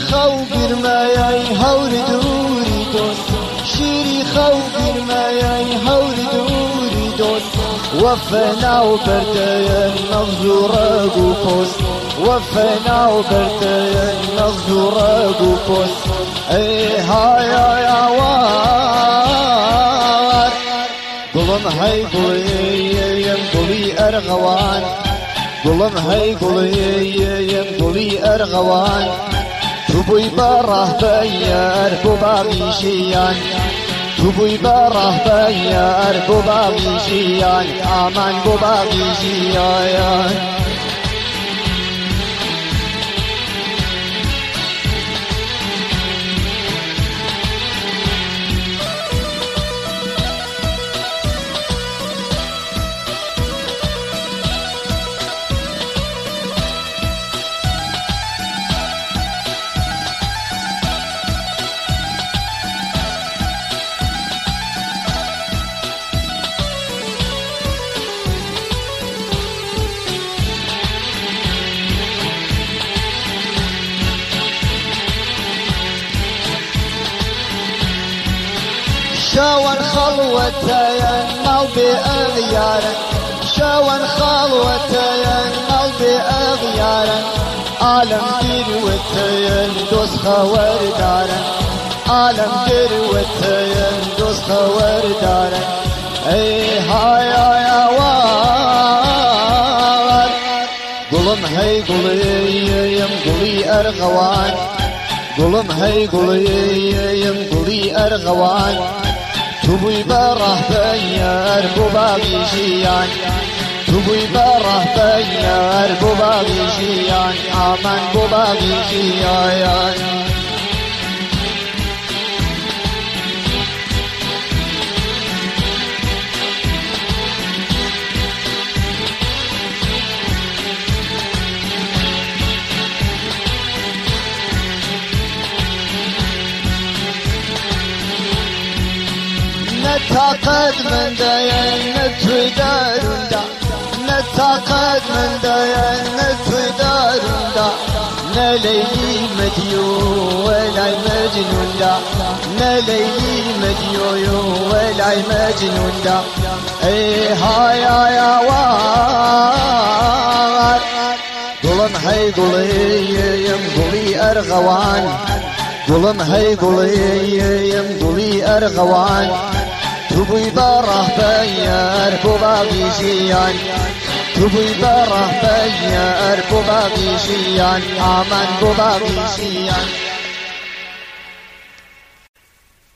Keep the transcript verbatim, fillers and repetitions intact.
خەو گرمایای هەوری دووری دۆست شیری خەو گرمایای هەوری دووری دۆست وەفە ناو بەردەیە نەغز و ڕەگ و پۆست وەفە ناو بەردەیە نەغز و ڕەگ و پۆست ئەی هایای ئاوار گوڵم هەی گوڵێم گوڵی ئەرغەوان گوڵم هەی گوڵێم گوڵی ئەرغەوان تو بووی بە ڕاهبەیار بۆ باغی ژیان تو بووی بە ڕاهبەیار بۆ باغی ژیان ئامان بۆ باغی ژیان شاوان خەڵوەتەیە ناو بێ ئەغیارن شاوان خەڵوەتەیە ناو بێ ئەغیارن عالم گیروەتەیە دۆست خەوەردارن عالم گیروەتەیە دۆست خەوەردارن ئەی هایای ئاوار گوڵم هەی گوڵێم گوڵی ئەرغەوان گوڵم هەی گوڵێم گوڵی ئەرغەوان تو بووی بە ڕاهبەیار بۆ باغی ژیان تو بووی بە ڕاهبەیار بۆ باغی ژیان ئامان بۆ باغی ژیان نتاقد من داين نتوي دارون دا نتاقد من داين نتوي دارون دا نليلي مديو ولا مجنون دا نليلي مديو ولا مجنون دا اي هايا يا وار قولم هاي قولي قولي ارغوان قولم هاي قولي قولي ارغوان تو بووی بە ڕاهبەیار بۆ باغی ژیان تو بووی بە ڕاهبەیار بۆ باغی ژیان ئامان بۆ باغی ژیان